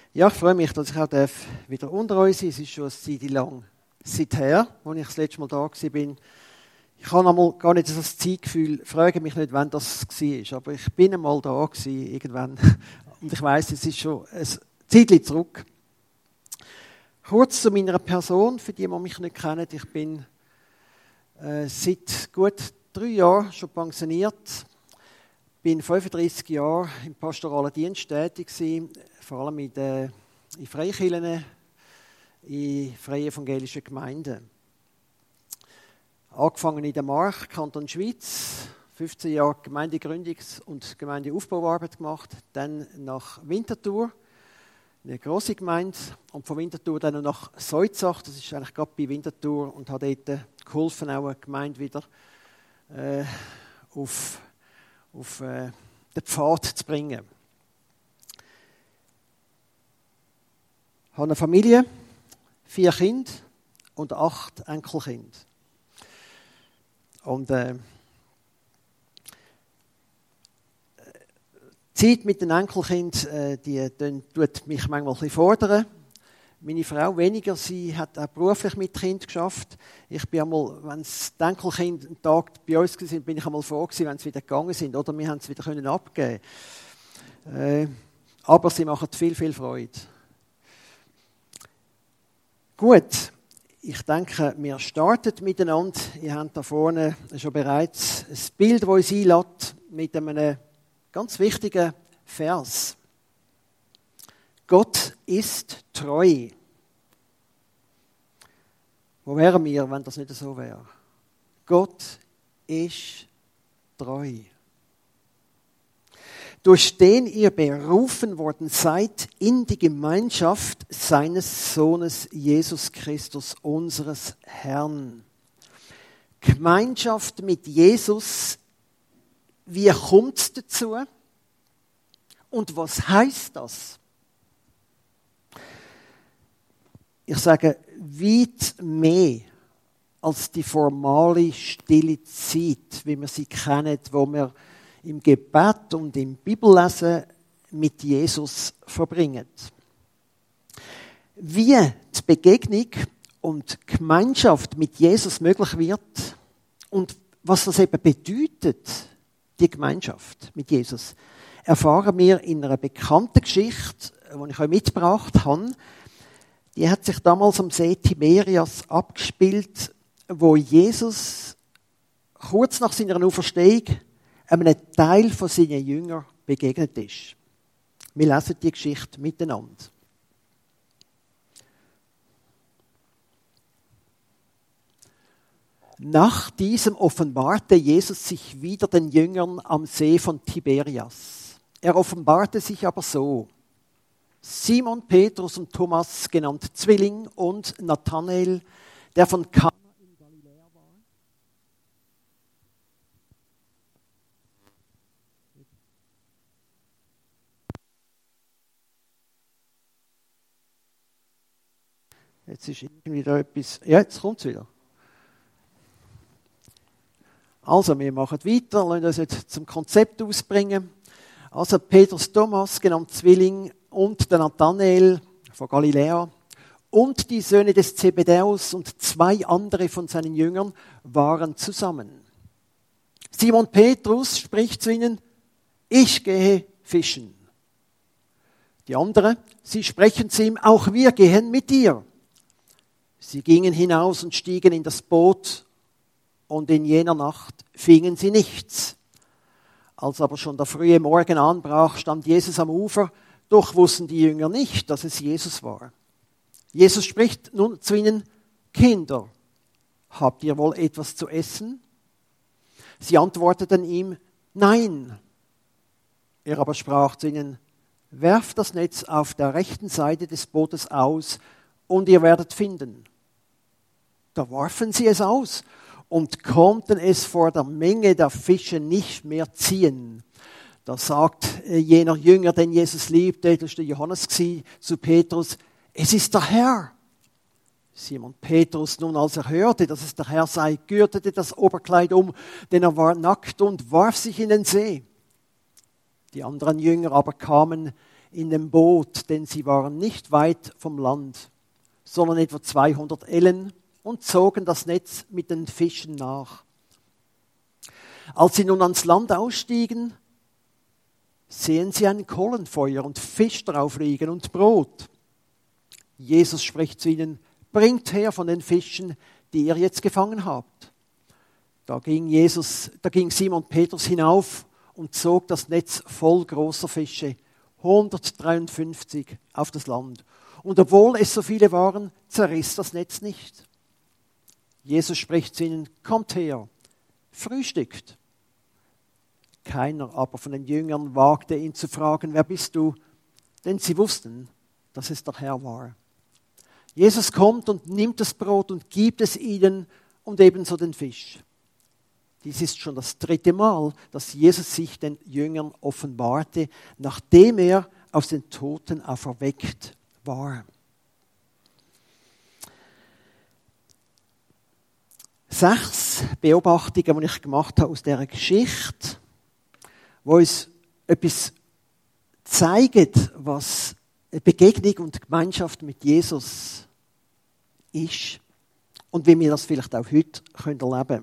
Ja, ich freue mich, dass ich auch wieder unter euch sein darf. Es ist schon eine Zeit lang seither, als ich das letzte Mal da war. Ich habe einmal gar nicht das Zeitgefühl, frage mich nicht, wann das war, aber ich bin einmal da gewesen, irgendwann. Und ich weiss, es ist schon ein Zeitchen zurück. Kurz zu meiner Person, für die mich nicht kennen. Ich bin seit gut 3 Jahren schon pensioniert. Bin 35 Jahre im pastoralen Dienst tätig gewesen, vor allem in Freikirchen, in freien evangelischen Gemeinden. Angefangen in der Mark, Kanton Schweiz, 15 Jahre Gemeindegründungs- und Gemeindeaufbauarbeit gemacht, dann nach Winterthur, eine grosse Gemeinde, und von Winterthur dann noch nach Soizach, das ist eigentlich gerade bei Winterthur, und habe dort geholfen, auch eine Gemeinde wieder auf den Pfad zu bringen. Ich habe eine Familie, 4 Kinder und 8 Enkelkinder. Und die Zeit mit den Enkelkindern, die tut mich manchmal ein bisschen fordern. Meine Frau weniger, sie hat auch beruflich mit Kind geschafft. Ich bin einmal, wenn die Enkelkinder einen Tag bei uns waren, bin ich einmal froh gewesen, wenn sie wieder gegangen sind. Oder wir haben es wieder abgeben können. Aber sie machen viel, viel Freude. Gut, ich denke, wir starten miteinander. Ihr habt da vorne schon bereits ein Bild, das uns einlädt, mit einem ganz wichtigen Vers. Gott ist treu. Wo wären wir, wenn das nicht so wäre? Gott ist treu. Durch den ihr berufen worden seid in die Gemeinschaft seines Sohnes Jesus Christus, unseres Herrn. Gemeinschaft mit Jesus, wie kommt es dazu? Und was heißt das? Ich sage, weit mehr als die formale stille Zeit, wie wir sie kennen, wo wir im Gebet und im Bibellesen mit Jesus verbringen. Wie die Begegnung und Gemeinschaft mit Jesus möglich wird und was das eben bedeutet, die Gemeinschaft mit Jesus, erfahren wir in einer bekannten Geschichte, die ich euch mitgebracht habe. Die hat sich damals am See Tiberias abgespielt, wo Jesus kurz nach seiner Auferstehung einem Teil von seinen Jüngern begegnet ist. Wir lesen die Geschichte miteinander. Nach diesem offenbarte Jesus sich wieder den Jüngern am See von Tiberias. Er offenbarte sich aber so: Simon Petrus und Thomas, genannt Zwilling, und Nathanael, der von Kana in Galiläa war. Jetzt ist irgendwie da etwas. Ja, jetzt kommt es wieder. Also, wir machen weiter, lassen uns jetzt zum Konzept ausbringen. Also, Petrus, Thomas, genannt Zwilling, und der Nathanael von Galiläa und die Söhne des Zebedäus und 2 andere von seinen Jüngern waren zusammen. Simon Petrus spricht zu ihnen: Ich gehe fischen. Die anderen, sie sprechen zu ihm: Auch wir gehen mit dir. Sie gingen hinaus und stiegen in das Boot, und in jener Nacht fingen sie nichts. Als aber schon der frühe Morgen anbrach, stand Jesus am Ufer, doch wussten die Jünger nicht, dass es Jesus war. Jesus spricht nun zu ihnen: Kinder, habt ihr wohl etwas zu essen? Sie antworteten ihm: Nein. Er aber sprach zu ihnen: Werft das Netz auf der rechten Seite des Bootes aus, und ihr werdet finden. Da warfen sie es aus und konnten es vor der Menge der Fische nicht mehr ziehen. Da sagt jener Jünger, den Jesus liebte, das war der Johannes, zu Petrus: Es ist der Herr. Simon Petrus nun, als er hörte, dass es der Herr sei, gürtete das Oberkleid um, denn er war nackt, und warf sich in den See. Die anderen Jünger aber kamen in dem Boot, denn sie waren nicht weit vom Land, sondern etwa 200 Ellen und zogen das Netz mit den Fischen nach. Als sie nun ans Land ausstiegen, sehen sie ein Kohlenfeuer und Fisch darauf liegen und Brot. Jesus spricht zu ihnen: Bringt her von den Fischen, die ihr jetzt gefangen habt. Da ging Simon Petrus hinauf und zog das Netz voll großer Fische, 153 auf das Land. Und obwohl es so viele waren, zerriss das Netz nicht. Jesus spricht zu ihnen: Kommt her, frühstückt. Keiner aber von den Jüngern wagte ihn zu fragen: Wer bist du? Denn sie wussten, dass es der Herr war. Jesus kommt und nimmt das Brot und gibt es ihnen und ebenso den Fisch. Dies ist schon das 3. Mal, dass Jesus sich den Jüngern offenbarte, nachdem er aus den Toten auferweckt war. 6 Beobachtungen, die ich gemacht habe aus dieser Geschichte, wo uns etwas zeigen, was eine Begegnung und Gemeinschaft mit Jesus ist und wie wir das vielleicht auch heute erleben können.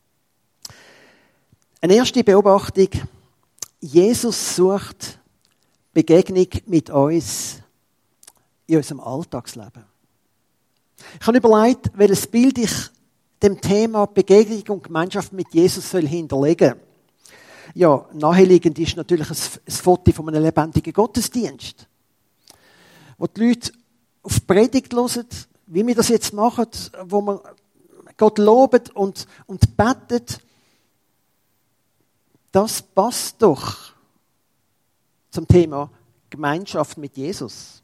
Eine erste Beobachtung: Jesus sucht Begegnung mit uns in unserem Alltagsleben. Ich habe überlegt, welches Bild ich dem Thema Begegnung und Gemeinschaft mit Jesus hinterlegen soll. Ja, naheliegend ist natürlich ein Foto von einem lebendigen Gottesdienst, wo die Leute auf die Predigt hören, wie wir das jetzt machen, wo wir Gott loben und beten. Das passt doch zum Thema Gemeinschaft mit Jesus.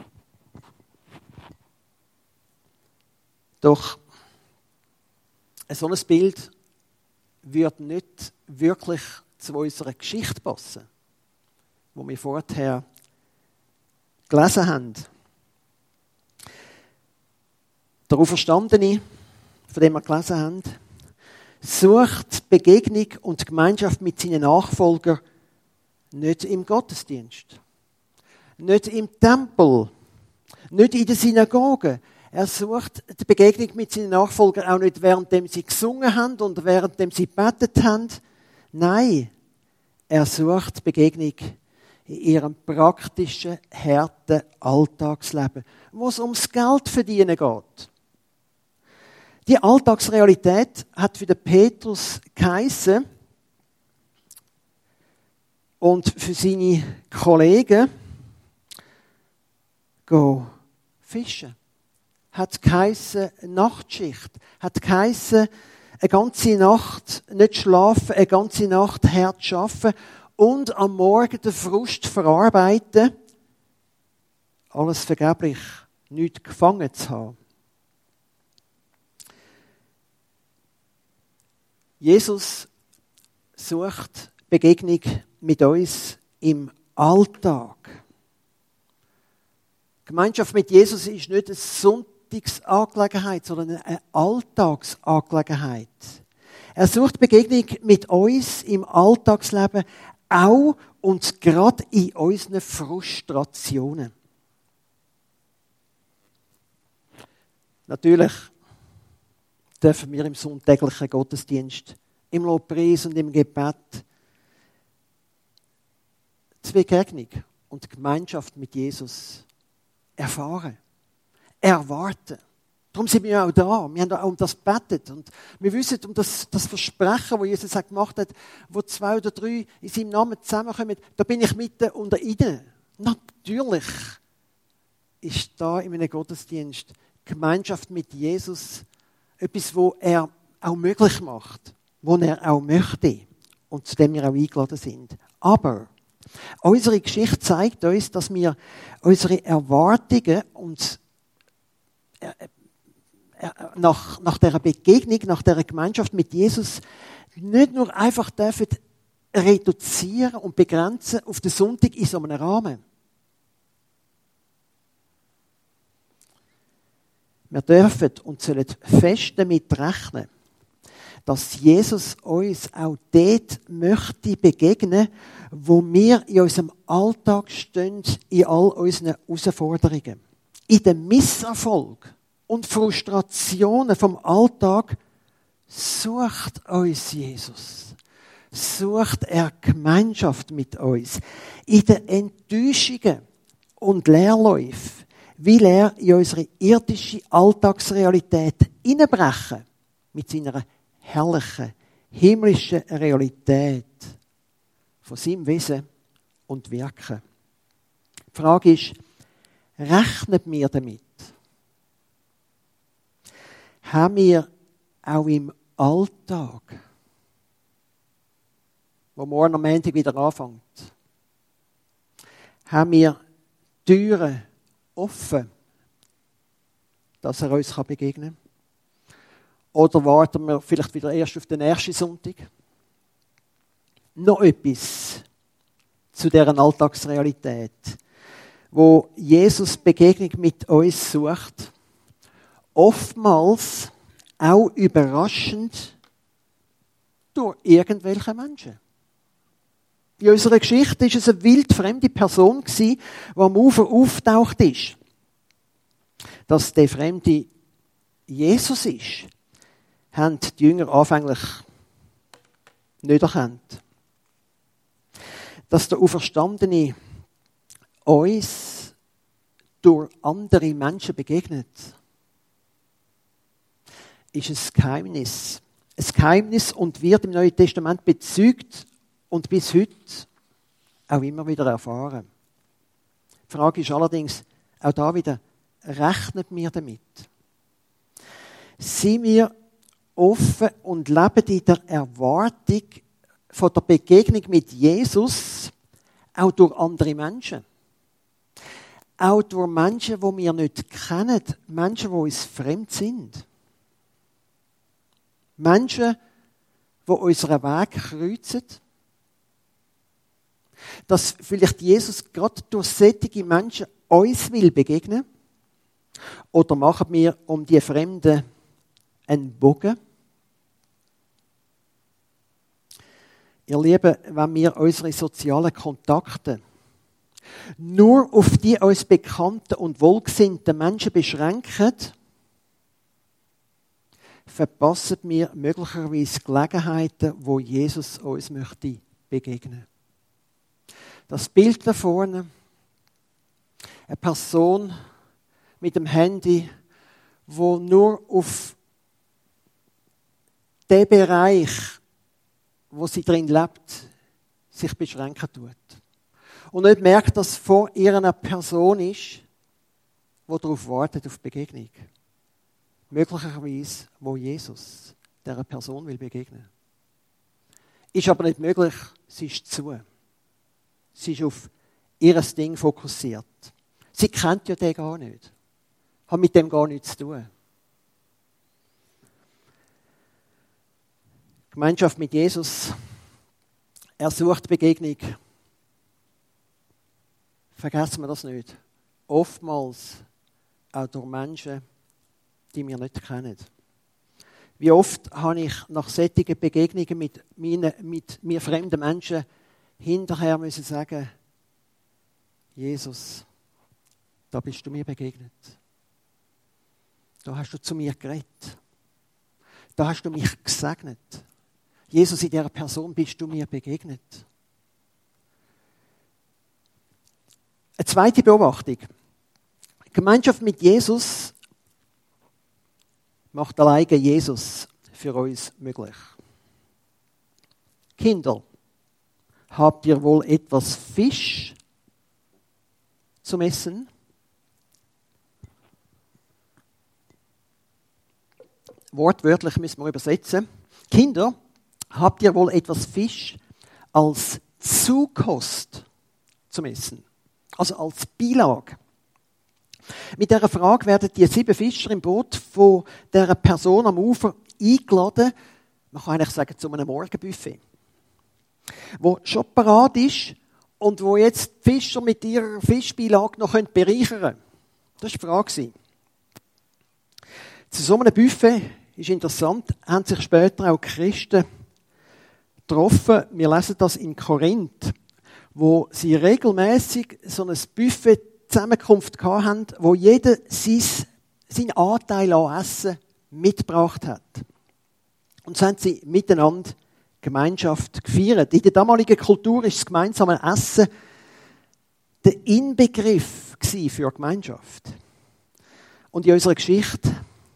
Doch so ein Bild wird nicht wirklich zu unserer Geschichte passen, die wir vorher gelesen haben. Der Auferstandene, von dem wir gelesen haben, sucht Begegnung und Gemeinschaft mit seinen Nachfolgern nicht im Gottesdienst, nicht im Tempel, nicht in der Synagoge. Er sucht die Begegnung mit seinen Nachfolgern auch nicht, währenddem sie gesungen haben und währenddem sie gebetet haben. Nein, er sucht Begegnung in ihrem praktischen, harten Alltagsleben, wo es ums Geld verdienen geht. Die Alltagsrealität hat für den Petrus geheissen und für seine Kollegen go fischen. Hat geheissen Nachtschicht. Hat geheissen eine ganze Nacht nicht schlafen, eine ganze Nacht hart arbeiten und am Morgen den Frust verarbeiten. Alles vergeblich, nichts gefangen zu haben. Jesus sucht Begegnung mit uns im Alltag. Gemeinschaft mit Jesus ist nicht eine Sonntagsangelegenheit, sondern eine Alltagsangelegenheit. Er sucht Begegnung mit uns im Alltagsleben auch und gerade in unseren Frustrationen. Natürlich dürfen wir im sonntäglichen Gottesdienst, im Lobpreis und im Gebet die Begegnung und die Gemeinschaft mit Jesus erfahren, erwarten. Darum sind wir auch da. Wir haben auch um das gebetet. Und wir wissen um das Versprechen, das Jesus gemacht hat, wo 2 oder 3 in seinem Namen zusammenkommen, da bin ich mitten unter ihnen. Natürlich ist da in einem Gottesdienst Gemeinschaft mit Jesus etwas, wo er auch möglich macht, wo er auch möchte und zu dem wir auch eingeladen sind. Aber unsere Geschichte zeigt uns, dass wir unsere Erwartungen und nach dieser Begegnung, nach dieser Gemeinschaft mit Jesus nicht nur einfach dürfen reduzieren und begrenzen auf den Sonntag in so einem Rahmen. Wir dürfen und sollen fest damit rechnen, dass Jesus uns auch dort möchte begegnen, wo wir in unserem Alltag stehen, in all unseren Herausforderungen. In dem Misserfolg und Frustrationen vom Alltag sucht uns Jesus. Sucht er Gemeinschaft mit uns. In den Enttäuschungen und Leerläufen will er in unsere irdische Alltagsrealität hineinbrechen. Mit seiner herrlichen, himmlischen Realität von seinem Wesen und Wirken. Die Frage ist, rechnen wir damit? Haben wir auch im Alltag, wo morgen am Montag wieder anfängt, haben wir Türen offen, dass er uns begegnen kann? Oder warten wir vielleicht wieder erst auf den nächsten Sonntag? Noch etwas zu deren Alltagsrealität, wo Jesus Begegnung mit uns sucht. Oftmals auch überraschend durch irgendwelche Menschen. In unserer Geschichte war es eine wildfremde Person, die am Ufer auftaucht ist. Dass der Fremde Jesus ist, haben die Jünger anfänglich nicht erkannt. Dass der Auferstandene uns durch andere Menschen begegnet, ist ein Geheimnis. Ein Geheimnis und wird im Neuen Testament bezeugt und bis heute auch immer wieder erfahren. Die Frage ist allerdings, auch da wieder, rechnen wir damit? Sind wir offen und leben in der Erwartung von der Begegnung mit Jesus auch durch andere Menschen? Auch durch Menschen, die wir nicht kennen, Menschen, die uns fremd sind. Menschen, die unseren Weg kreuzen. Dass vielleicht Jesus gerade durch solche Menschen uns will begegnen. Oder machen wir um die Fremden einen Bogen? Ihr Lieben, wenn wir unsere sozialen Kontakte nur auf die uns bekannten und wohlgesinnten Menschen beschränken, verpassen wir möglicherweise Gelegenheiten, wo Jesus uns möchte begegnen. Das Bild da vorne, eine Person mit dem Handy, wo nur auf den Bereich, wo sie drin lebt, sich beschränken tut. Und nicht merkt, dass vor ihr eine Person ist, die darauf wartet, auf Begegnung. Möglicherweise, wo Jesus dieser Person will begegnen. Ist aber nicht möglich, sie ist zu. Sie ist auf ihr Ding fokussiert. Sie kennt ja den gar nicht. Hat mit dem gar nichts zu tun. Gemeinschaft mit Jesus. Er sucht Begegnung. Vergessen wir das nicht. Oftmals auch durch Menschen, die wir nicht kennen. Wie oft habe ich nach solchen Begegnungen mit mir fremden Menschen hinterher müssen sagen, Jesus, da bist du mir begegnet. Da hast du zu mir geredet. Da hast du mich gesegnet. Jesus, in dieser Person bist du mir begegnet. Eine zweite Beobachtung. Gemeinschaft mit Jesus macht alleine Jesus für uns möglich. Kinder, habt ihr wohl etwas Fisch zum Essen? Wortwörtlich müssen wir übersetzen. Kinder, habt ihr wohl etwas Fisch als Zukost zum Essen? Also als Beilage. Mit dieser Frage werden die 7 Fischer im Boot von dieser Person am Ufer eingeladen, man kann eigentlich sagen, zu einem Morgenbuffet, wo schon parat ist und wo jetzt die Fischer mit ihrer Fischbeilage noch bereichern können. Das war die Frage. Zu so einem Buffet ist interessant, haben sich später auch Christen getroffen. Wir lesen das in Korinth, wo sie regelmäßig so ein Buffet-Zusammenkunft hatten, wo jeder seinen Anteil an Essen mitgebracht hat. Und so haben sie miteinander Gemeinschaft gefeiert. In der damaligen Kultur ist das gemeinsame Essen der Inbegriff für Gemeinschaft. Und in unserer Geschichte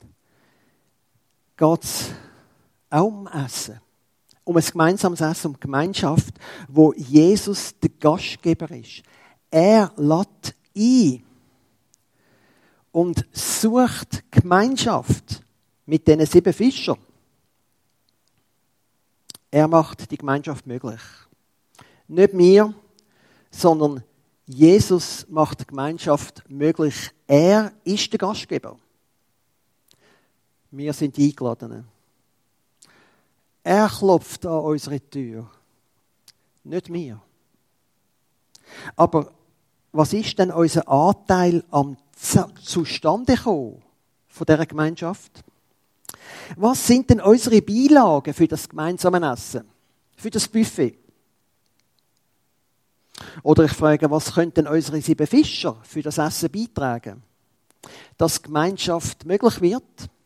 geht es auch um Essen. Um ein gemeinsames Essen, um Gemeinschaft, wo Jesus der Gastgeber ist. Er lädt ein und sucht Gemeinschaft mit diesen 7 Fischern. Er macht die Gemeinschaft möglich. Nicht wir, sondern Jesus macht die Gemeinschaft möglich. Er ist der Gastgeber. Wir sind die Eingeladenen. Er klopft an unsere Tür. Nicht wir. Aber was ist denn unser Anteil am Zustandekommen von dieser Gemeinschaft? Was sind denn unsere Beilagen für das gemeinsame Essen? Für das Buffet? Oder ich frage, was könnten unsere 7 Fischer für das Essen beitragen? Dass Gemeinschaft möglich wird?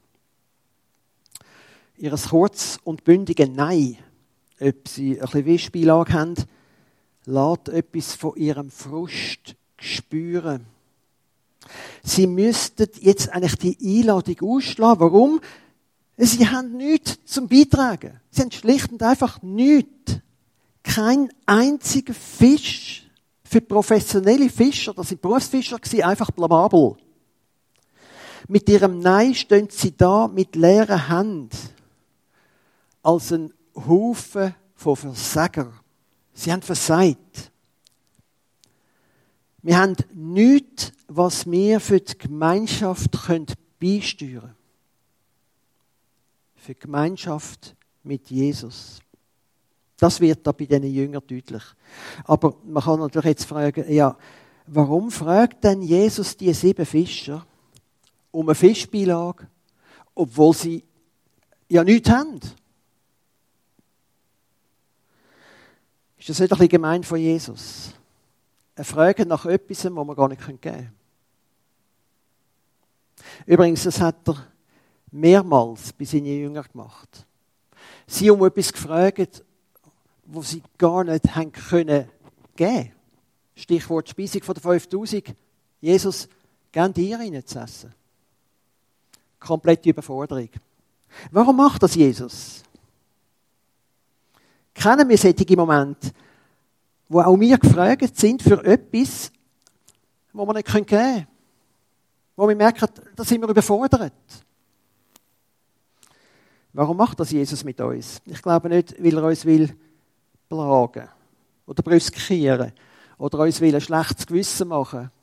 Ihr kurz und bündige Nein, ob sie ein bisschen Wischbeilage haben, lässt etwas von ihrem Frust spüren. Sie müssten jetzt eigentlich die Einladung ausschlagen. Warum? Sie haben nichts zum Beitragen. Sie haben schlicht und einfach nichts. Kein einziger Fisch für professionelle Fischer, das sind Berufsfischer, einfach blamabel. Mit ihrem Nein stehen sie da mit leeren Händen als ein Haufen von Versager. Sie haben versagt. Wir haben nichts, was wir für die Gemeinschaft beisteuern können. Für die Gemeinschaft mit Jesus. Das wird da bei diesen Jüngern deutlich. Aber man kann natürlich jetzt fragen, ja, warum fragt denn Jesus die 7 Fischer um eine Fischbeilage, obwohl sie ja nichts haben? Ist das nicht ein bisschen gemein von Jesus? Er fragt nach etwas, was wir gar nicht geben können. Übrigens, das hat er mehrmals bei seinen Jüngern gemacht. Sie um etwas gefragt, was sie gar nicht haben können geben. Stichwort Speisung von der 5000. Jesus, geben dir ihnen zu essen. Komplette Überforderung. Warum macht das Jesus? Kennen wir solche Momente, wo auch wir gefragt sind für etwas, was wir nicht geben können? Wo wir merken, da sind wir überfordert. Warum macht das Jesus mit uns? Ich glaube nicht, weil er uns will plagen oder brüskieren oder uns will ein schlechtes Gewissen machen.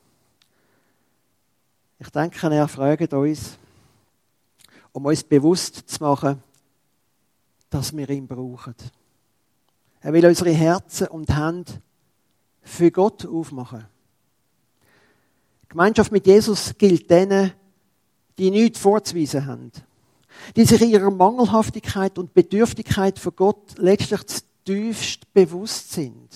Ich denke, er fragt uns, um uns bewusst zu machen, dass wir ihn brauchen. Er will unsere Herzen und Hände für Gott aufmachen. Die Gemeinschaft mit Jesus gilt denen, die nichts vorzuweisen haben. Die sich ihrer Mangelhaftigkeit und Bedürftigkeit von Gott letztlich zutiefst bewusst sind.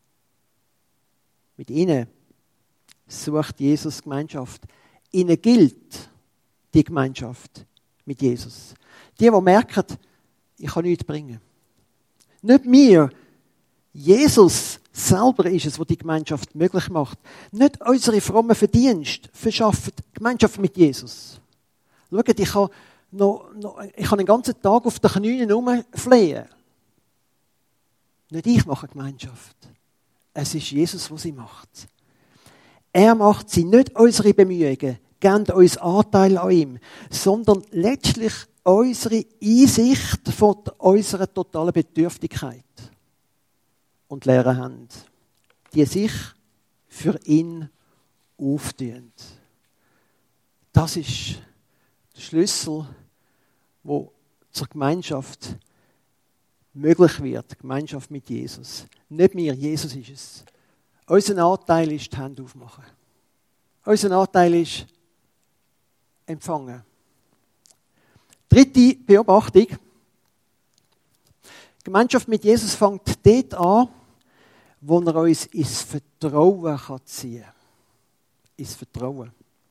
Mit ihnen sucht Jesus Gemeinschaft. Ihnen gilt die Gemeinschaft mit Jesus. Die merken, ich kann nichts bringen. Nicht mir. Jesus selber ist es, der die Gemeinschaft möglich macht. Nicht unsere frommen Verdienste verschaffen Gemeinschaft mit Jesus. Schaut, ich kann den ganzen Tag auf den Knien herumflehen. Nicht ich mache Gemeinschaft. Es ist Jesus, der sie macht. Er macht sie, nicht unsere Bemühungen, gebt uns Anteil an ihm, sondern letztlich unsere Einsicht von unserer totalen Bedürftigkeit und leeren Hand, die sich für ihn auftun. Das ist der Schlüssel, wo zur Gemeinschaft möglich wird, Gemeinschaft mit Jesus. Nicht mir, Jesus ist es. Unser Anteil ist die Hände aufmachen. Unser Anteil ist empfangen. Dritte Beobachtung. Die Gemeinschaft mit Jesus fängt dort an, wo er uns ins Vertrauen ziehen kann. Ins Vertrauen.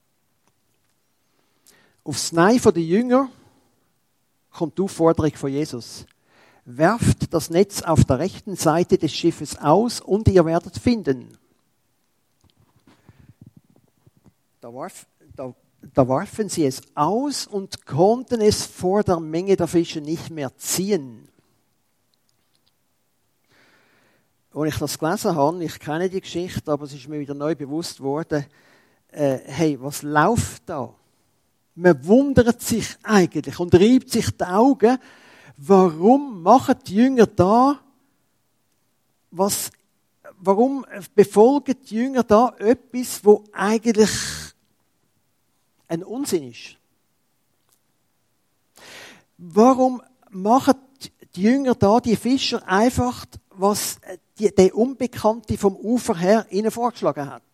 Aufs Nein der Jünger kommt die Aufforderung von Jesus. Werft das Netz auf der rechten Seite des Schiffes aus und ihr werdet finden. Da warfen sie es aus und konnten es vor der Menge der Fische nicht mehr ziehen. Als ich das gelesen habe, ich kenne die Geschichte, aber es ist mir wieder neu bewusst worden, hey, was läuft da? Man wundert sich eigentlich und reibt sich die Augen, warum machen die Jünger da, warum befolgen die Jünger da etwas, wo eigentlich ein Unsinn ist? Warum machen die Jünger da, die Fischer, einfach, was der Unbekannte vom Ufer her ihnen vorgeschlagen hat?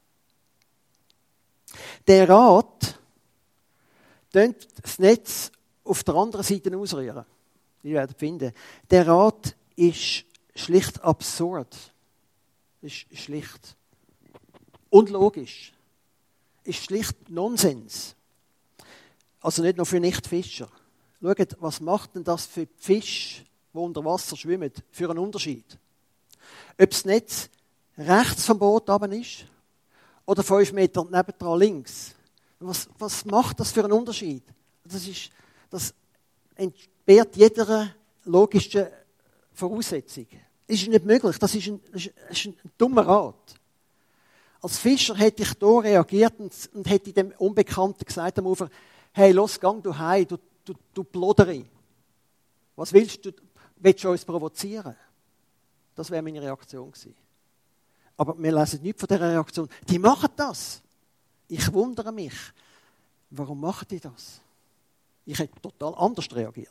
Der Rat tönt das Netz auf der anderen Seite ausrühren. Ihr werdet finden. Der Rat ist schlicht absurd. Ist schlicht unlogisch. Ist schlicht Nonsens. Also nicht nur für Nichtfischer. Schaut, was macht denn das für die Fische, die unter Wasser schwimmen, für einen Unterschied? Ob das Netz rechts vom Boot runter ist oder 5 Meter nebendran links. Was macht das für einen Unterschied? Das entbehrt jeder logischen Voraussetzung. Das ist nicht möglich. Das ist ein dummer Rat. Als Fischer hätte ich hier reagiert und hätte dem Unbekannten gesagt am Ufer, hey, los, gang du heim, du Ploderi. Was willst du? Willst du uns provozieren? Das wäre meine Reaktion gewesen. Aber wir lesen nichts von dieser Reaktion. Die machen das. Ich wundere mich, warum machen die das? Ich hätte total anders reagiert.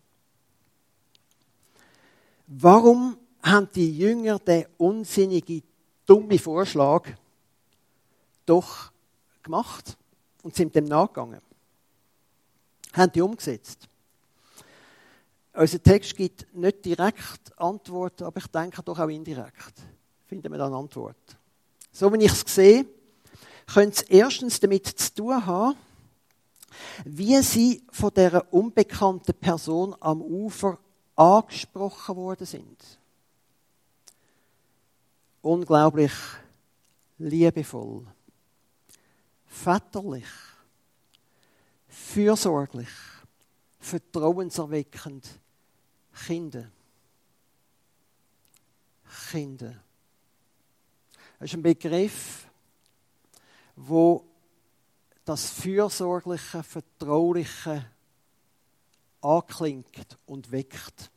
Warum haben die Jünger den unsinnigen, dummen Vorschlag doch gemacht und sind dem nachgegangen? Haben die umgesetzt? Unser Text gibt nicht direkt Antworten, aber ich denke doch auch indirekt. Finden wir da eine Antwort. So wie ich es sehe, könnte es erstens damit zu tun haben, wie sie von dieser unbekannten Person am Ufer angesprochen worden sind. Unglaublich liebevoll, väterlich, fürsorglich, vertrauenserweckend, Kinder. Das ist ein Begriff, wo das fürsorgliche, vertrauliche anklingt und weckt.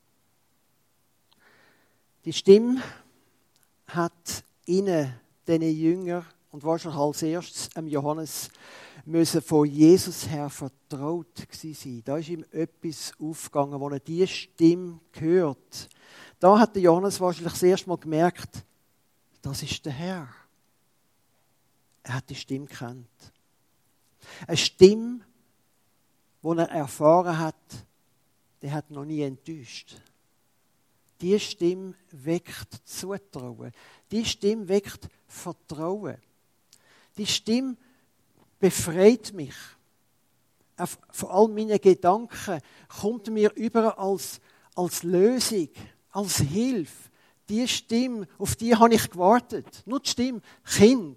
Die Stimme hat ihnen, diesen Jüngern und wahrscheinlich als erstes Johannes, müssen von Jesus her vertraut gewesen sein. Da ist ihm etwas aufgegangen, wo er diese Stimme hört. Da hat der Johannes wahrscheinlich das erste Mal gemerkt, das ist der Herr. Er hat die Stimme gekannt. Eine Stimme, die er erfahren hat, die hat noch nie enttäuscht. Die Stimme weckt Zutrauen. Die Stimme weckt Vertrauen. Die Stimme befreit mich. Von all meinen Gedanken kommt mir über als Lösung, als Hilfe. Die Stimme, auf die habe ich gewartet. Nur die Stimme, Kind.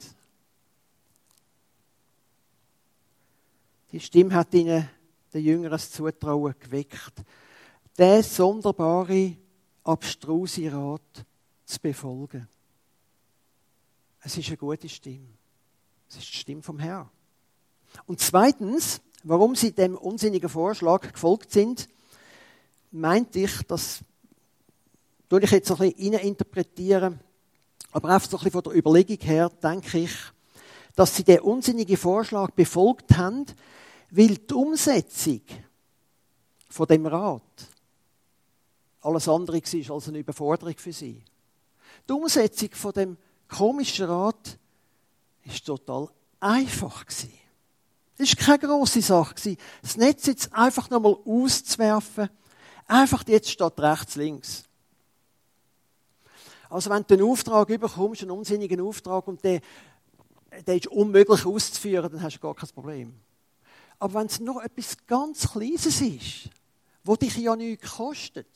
Die Stimme hat ihnen, den Jüngern, das Zutrauen geweckt. Den sonderbaren, abstrusen Rat zu befolgen. Es ist eine gute Stimme. Es ist die Stimme vom Herrn. Und zweitens, warum sie dem unsinnigen Vorschlag gefolgt sind, meinte ich, das tue ich jetzt ein bisschen interpretieren, aber einfach so ein bisschen von der Überlegung her, denke ich, dass sie den unsinnigen Vorschlag befolgt haben, weil die Umsetzung von dem Rat alles andere war als eine Überforderung für sie. Die Umsetzung von dem komischen Rat war total einfach gewesen. Das war keine grosse Sache. Das Netz jetzt einfach nochmal auszuwerfen, einfach jetzt statt rechts, links. Also wenn du einen Auftrag bekommst, einen unsinnigen Auftrag, und der ist unmöglich auszuführen, dann hast du gar kein Problem. Aber wenn es noch etwas ganz Kleines ist, das dich ja nichts kostet,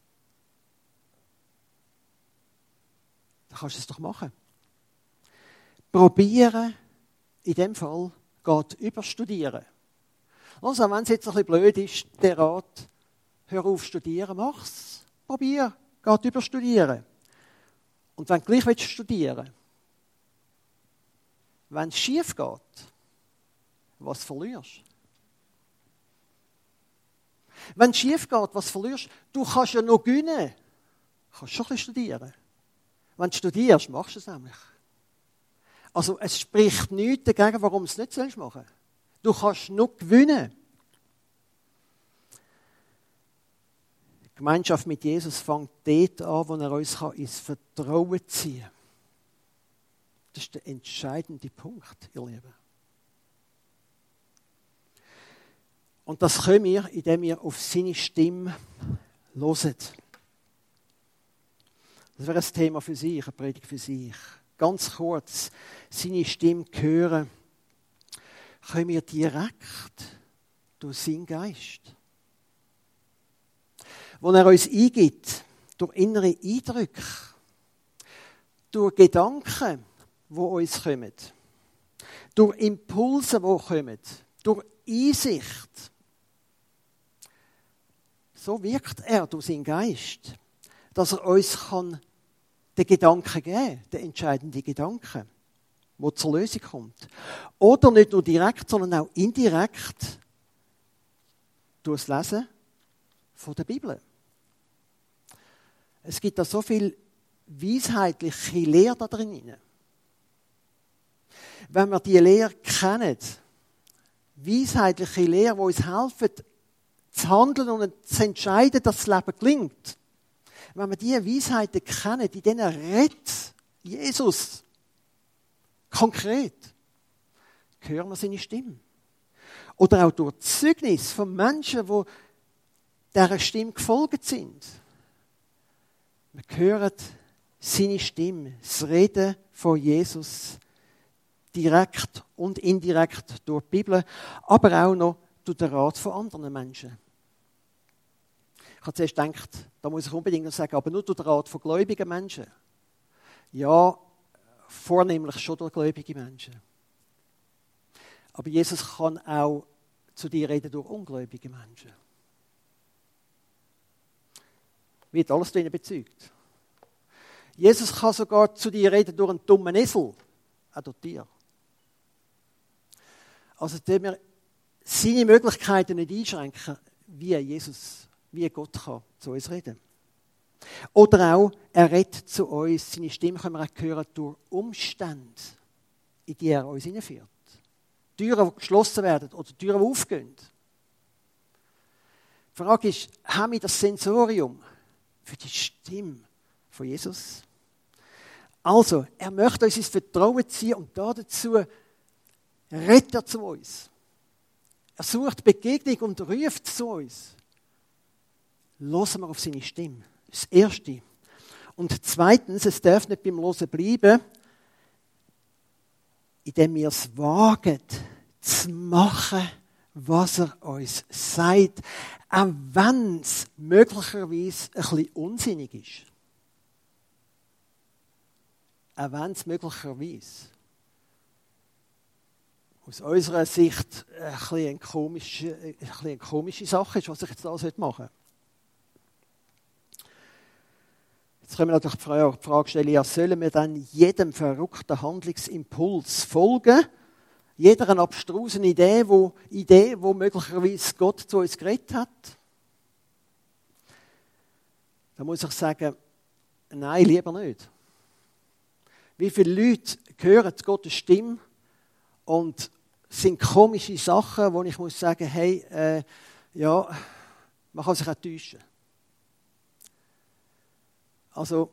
dann kannst du es doch machen. Probieren, in dem Fall, geht überstudieren. Also wenn es jetzt ein bisschen blöd ist, der Rat, hör auf studieren, mach's. Probier, geht überstudieren. Und wenn du gleich studieren willst, wenn es schief geht, was verlierst? Wenn es schief geht, was verlierst? Du kannst ja noch gewinnen. Du kannst schon ein bisschen studieren. Wenn du studierst, machst du es nämlich. Also es spricht nichts dagegen, warum du es nicht machen sollst. Du kannst noch gewinnen. Die Gemeinschaft mit Jesus fängt dort an, wo er uns ins Vertrauen ziehen kann. Das ist der entscheidende Punkt, ihr Lieben. Und das können wir, indem wir auf seine Stimme hören. Das wäre ein Thema für sich, eine Predigt für sich. Ganz kurz, seine Stimme hören, können wir direkt durch seinen Geist. Wo er uns eingibt, durch innere Eindrücke, durch Gedanken, die uns kommen, durch Impulse, die kommen, durch Einsicht. So wirkt er durch seinen Geist, dass er uns den Gedanken geben kann, den entscheidenden Gedanken, der zur Lösung kommt. Oder nicht nur direkt, sondern auch indirekt durch das Lesen von der Bibel. Es gibt da so viel weisheitliche Lehre da drin. Wenn wir diese Lehre kennen, weisheitliche Lehre, die uns helfen, zu handeln und zu entscheiden, dass das Leben gelingt. Wenn wir diese Weisheiten kennen, in denen redet Jesus konkret, hören wir seine Stimme. Oder auch durch Zeugnis von Menschen, die dieser Stimme gefolgt sind. Wir hören seine Stimme, das Reden von Jesus, direkt und indirekt durch die Bibel, aber auch noch durch den Rat von anderen Menschen. Ich habe zuerst gedacht, da muss ich unbedingt noch sagen, aber nur durch den Rat von gläubigen Menschen. Ja, vornehmlich schon durch gläubige Menschen. Aber Jesus kann auch zu dir reden durch ungläubige Menschen. Wird alles drinnen bezeugt. Jesus kann sogar zu dir reden durch einen dummen Esel, auch durch dir. Also, indem wir seine Möglichkeiten nicht einschränken, wie Gott kann zu uns reden. Oder auch, er redet zu uns, seine Stimme können wir auch hören durch Umstände, in die er uns hineinführt. Türen, die geschlossen werden oder Türen, die aufgehen. Die Frage ist, haben wir das Sensorium für die Stimme von Jesus? Also, er möchte uns ins Vertrauen ziehen und dazu redet er zu uns. Er sucht Begegnung und ruft zu uns. Hören wir auf seine Stimme. Das Erste. Und zweitens, es darf nicht beim Hören bleiben, indem wir es wagen, zu machen, was er uns sagt, auch wenn es möglicherweise ein bisschen unsinnig ist. Auch wenn es möglicherweise aus unserer Sicht ein bisschen eine komische Sache ist, was ich jetzt da machen sollte. Jetzt können wir natürlich die Frage stellen, ja, sollen wir dann jedem verrückten Handlungsimpuls folgen? Jeder eine abstrusen Idee, wo möglicherweise Gott zu uns geredet hat? Da muss ich sagen, nein, lieber nicht. Wie viele Leute hören Gottes Stimme und sind komische Sachen, wo ich muss sagen, hey, ja, man kann sich auch täuschen. Also,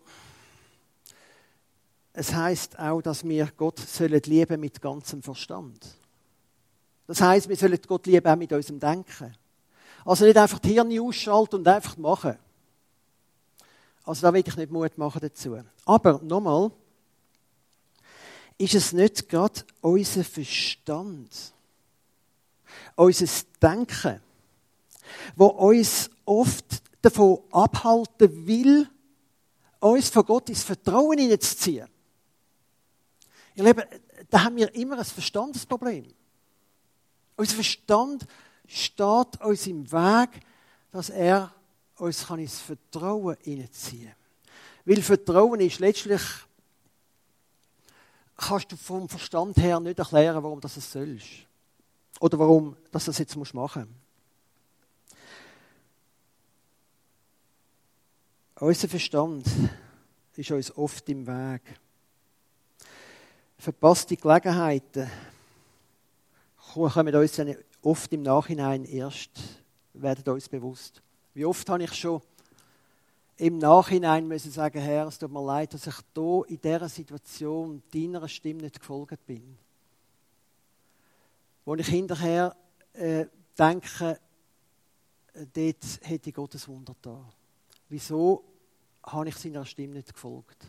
es heisst auch, dass wir Gott sollen lieben mit ganzem Verstand. Das heisst, wir sollen Gott lieben auch mit unserem Denken. Also nicht einfach die Hirne ausschalten und einfach machen. Also da will ich nicht Mut machen dazu. Aber nochmal, ist es nicht gerade unser Verstand, unser Denken, wo uns oft davon abhalten will, uns von Gott ins Vertrauen hineinzuziehen? Ihr Lieben, da haben wir immer ein Verstandesproblem. Unser Verstand steht uns im Weg, dass er uns ins Vertrauen hineinziehen kann. Weil Vertrauen ist letztlich, kannst du vom Verstand her nicht erklären, warum das es sollst. Oder warum das jetzt machen musst. Unser Verstand ist uns oft im Weg. Verpasste Gelegenheiten kommen uns dann oft im Nachhinein erst, werden uns bewusst. Wie oft habe ich schon im Nachhinein müssen sagen, Herr, es tut mir leid, dass ich hier in dieser Situation deiner Stimme nicht gefolgt bin. Wo ich hinterher denke, dort hätte ich Gottes Wunder da. Wieso habe ich seiner Stimme nicht gefolgt?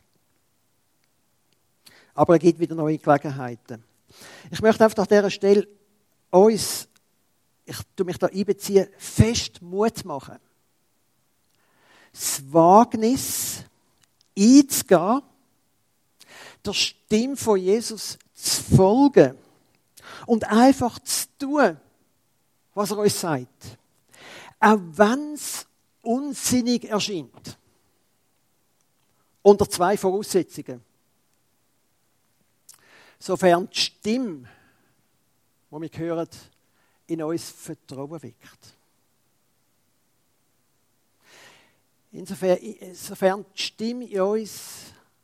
Aber er gibt wieder neue Gelegenheiten. Ich möchte einfach an dieser Stelle uns, ich tue mich da einbeziehen, fest Mut machen. Das Wagnis einzugehen, der Stimme von Jesus zu folgen und einfach zu tun, was er uns sagt. Auch wenn es unsinnig erscheint. Unter 2 Voraussetzungen. Sofern die Stimme, die wir hören, in uns Vertrauen weckt. Insofern die Stimme in uns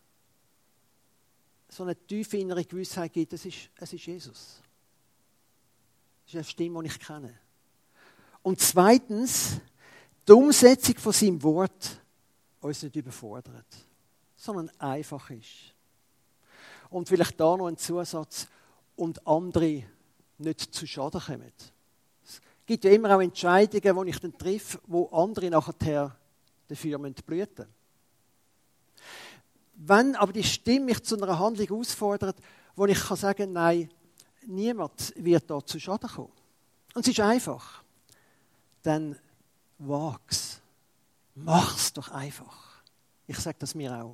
so eine tiefe innere Gewissheit gibt, es ist Jesus. Das ist eine Stimme, die ich kenne. Und zweitens, die Umsetzung von seinem Wort uns nicht überfordert, sondern einfach ist. Und vielleicht da noch ein Zusatz, und andere nicht zu Schaden kommen. Es gibt ja immer auch Entscheidungen, die ich dann treffe, wo andere nachher dafür blüten müssen. Wenn aber die Stimme mich zu einer Handlung herausfordert, wo ich sagen kann, nein, niemand wird da zu Schaden kommen. Und es ist einfach. Dann wag's. Mach's doch einfach. Ich sage das mir auch.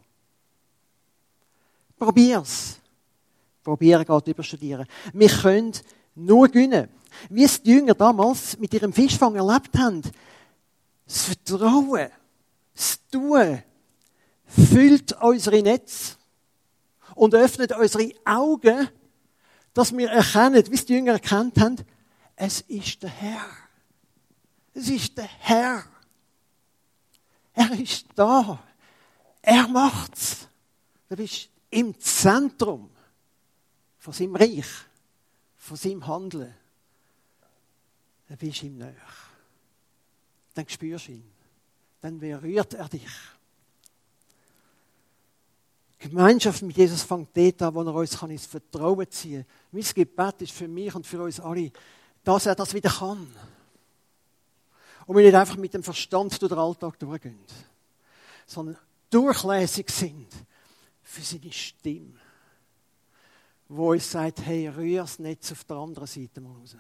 Probier's. Probieren geht überstudieren. Wir können nur gewinnen. Wie es die Jünger damals mit ihrem Fischfang erlebt haben. Das Vertrauen, das Tun füllt unsere Netze und öffnet unsere Augen, dass wir erkennen, wie es die Jünger erkannt haben, es ist der Herr. Es ist der Herr. Er ist da. Er macht's. Du bist im Zentrum von seinem Reich, von seinem Handeln. Du bist ihm nahe. Dann spürst du ihn. Dann berührt er dich. Die Gemeinschaft mit Jesus fängt dort an, wo er uns ins Vertrauen ziehen kann. Mein Gebet ist für mich und für uns alle, dass er das wieder kann. Und wir nicht einfach mit dem Verstand durch den Alltag durchgehen, sondern durchlässig sind für seine Stimme, wo uns sagt, hey, rühr das Netz auf der anderen Seite mal raus.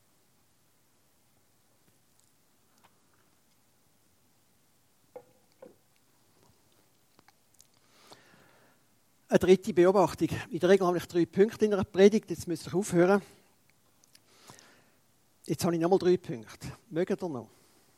Eine dritte Beobachtung. In der Regel habe ich 3 Punkte in einer Predigt, jetzt müsst ihr aufhören. Jetzt habe ich nochmal 3 Punkte. Mögt ihr noch?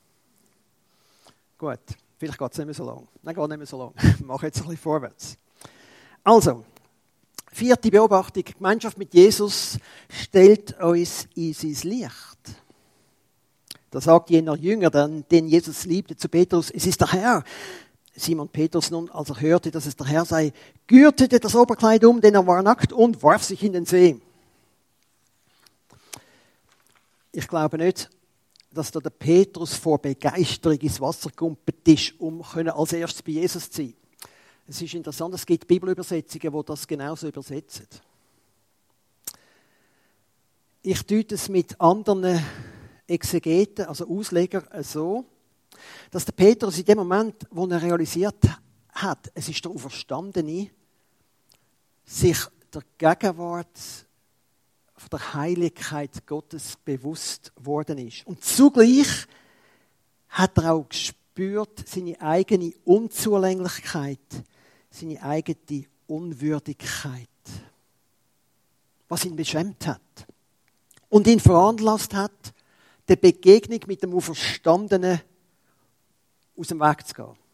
Gut, vielleicht geht es nicht mehr so lang. Nein, geht nicht mehr so lang. Ich mache jetzt ein bisschen vorwärts. Also, 4. Beobachtung. Die Gemeinschaft mit Jesus stellt uns in sein Licht. Da sagt jener Jünger, den Jesus liebte, zu Petrus, es ist der Herr. Simon Petrus nun, als er hörte, dass es der Herr sei, gürtete das Oberkleid um, denn er war nackt und warf sich in den See. Ich glaube nicht, dass da der Petrus vor Begeisterung ins Wasser gekumpelt ist, um als erstes bei Jesus zu sein. Es ist interessant, es gibt Bibelübersetzungen, die das genauso übersetzen. Ich deute es mit anderen Exegeten, also Auslegern, so, dass der Petrus in dem Moment, wo er realisiert hat, es ist der Auferstandene, sich der Gegenwart von der Heiligkeit Gottes bewusst worden ist. Und zugleich hat er auch gespürt, seine eigene Unzulänglichkeit, seine eigene Unwürdigkeit, was ihn beschämt hat und ihn veranlasst hat, der Begegnung mit dem Auferstandenen aus dem Weg zu gehen.